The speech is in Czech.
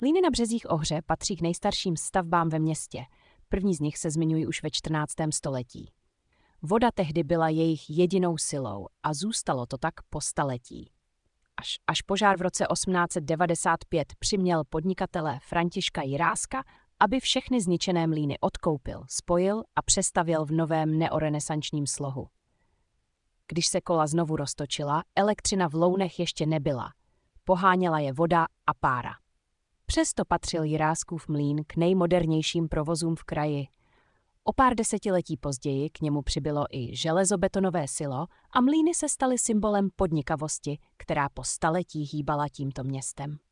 Mlýny na březích Ohře patří k nejstarším stavbám ve městě. První z nich se zmiňují už ve 14. století. Voda tehdy byla jejich jedinou silou a zůstalo to tak po staletí. Až požár v roce 1895 přiměl podnikatele Františka Jiráska, aby všechny zničené mlýny odkoupil, spojil a přestavěl v novém neorenesančním slohu. Když se kola znovu roztočila, elektřina v lounech ještě nebyla. Poháněla je voda a pára. Přesto patřil Jiráskův mlýn k nejmodernějším provozům v kraji. O pár desetiletí později k němu přibylo i železobetonové silo a mlýny se staly symbolem podnikavosti, která po staletí hýbala tímto městem.